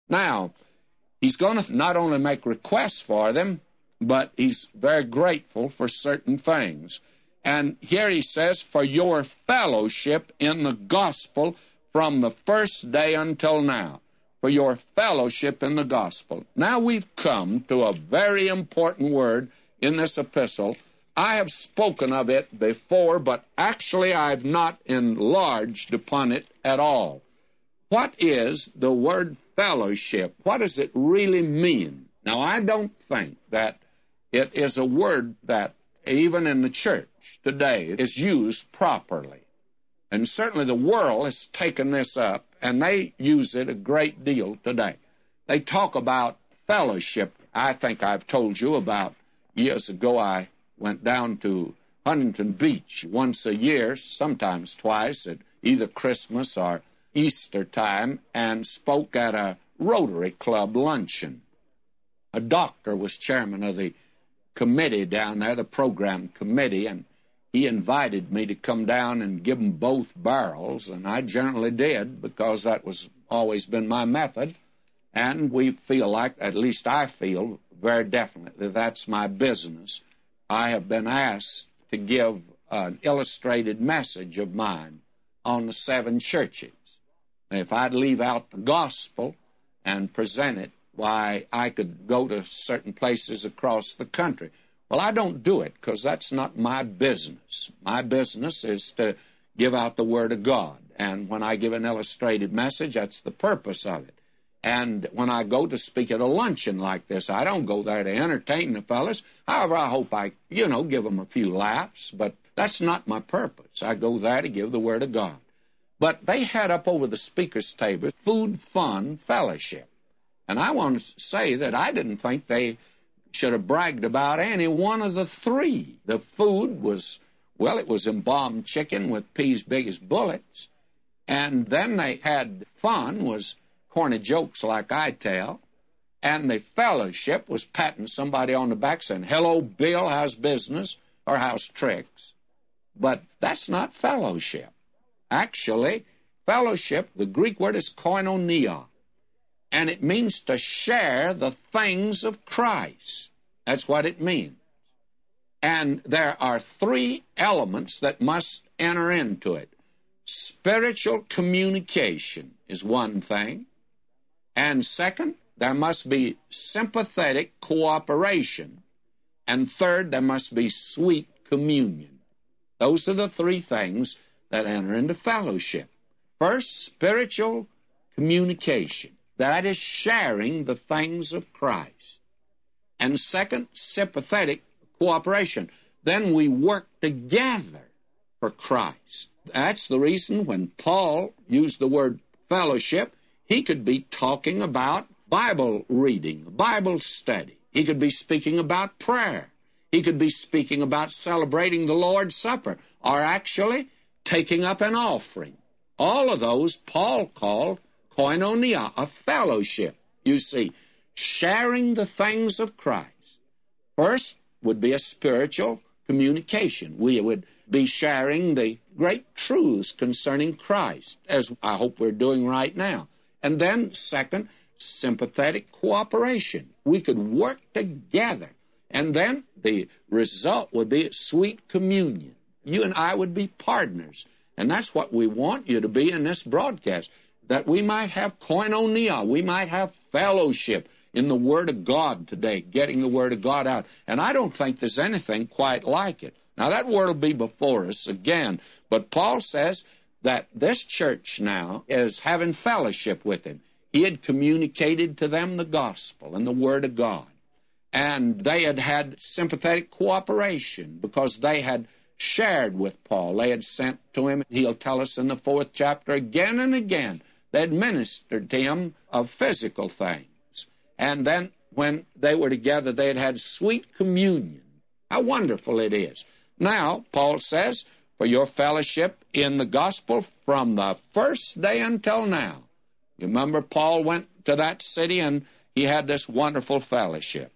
Now, he's going to not only make requests for them, but he's very grateful for certain things. And here he says, for your fellowship in the gospel from the first day until now. For your fellowship in the gospel. Now we've come to a very important word in this epistle. I have spoken of it before, but actually I've not enlarged upon it at all. What is the word fellowship? What does it really mean? Now, I don't think that it is a word that, even in the church today, is used properly. And certainly the world has taken this up, and they use it a great deal today. They talk about fellowship. I think I've told you about years ago I went down to Huntington Beach once a year, sometimes twice, at either Christmas or Easter time, and spoke at a Rotary Club luncheon. A doctor was chairman of the committee down there, the program committee, and he invited me to come down and give them both barrels, and I generally did because that was always been my method, and we feel like, at least I feel very definitely, that's my business. I have been asked to give an illustrated message of mine on the 7 churches. If I'd leave out the gospel and present it, why, I could go to certain places across the country. Well, I don't do it because that's not my business. My business is to give out the Word of God. And when I give an illustrated message, that's the purpose of it. And when I go to speak at a luncheon like this, I don't go there to entertain the fellas. However, I hope I, give them a few laughs, but that's not my purpose. I go there to give the Word of God. But they had up over the speaker's table food, fun, fellowship. And I want to say that I didn't think they should have bragged about any one of the 3. The food was, well, it was embalmed chicken with peas big as bullets. And then they had fun, was corny jokes like I tell. And the fellowship was patting somebody on the back saying, hello, Bill, how's business? Or how's tricks? But that's not fellowship. Actually, fellowship, the Greek word is koinonia. And it means to share the things of Christ. That's what it means. And there are 3 elements that must enter into it. Spiritual communication is one thing. And second, there must be sympathetic cooperation. And third, there must be sweet communion. Those are the 3 things that enter into fellowship. First, spiritual communication. That is sharing the things of Christ. And second, sympathetic cooperation. Then we work together for Christ. That's the reason when Paul used the word fellowship, he could be talking about Bible reading, Bible study. He could be speaking about prayer. He could be speaking about celebrating the Lord's Supper, or actually taking up an offering. All of those Paul called koinonia, a fellowship. You see, sharing the things of Christ. First would be a spiritual communication. We would be sharing the great truths concerning Christ, as I hope we're doing right now. And then, second, sympathetic cooperation. We could work together. And then the result would be sweet communion. You and I would be partners. And that's what we want you to be in this broadcast, that we might have koinonia, we might have fellowship in the Word of God today, getting the Word of God out. And I don't think there's anything quite like it. Now, that word will be before us again, but Paul says that this church now is having fellowship with him. He had communicated to them the gospel and the Word of God. And they had had sympathetic cooperation because they had shared with Paul. They had sent to him, he'll tell us in the 4th chapter, again and again, they had ministered to him of physical things. And then when they were together, they had had sweet communion. How wonderful it is. Now, Paul says, for your fellowship in the gospel from the first day until now. You remember Paul went to that city and he had this wonderful fellowship.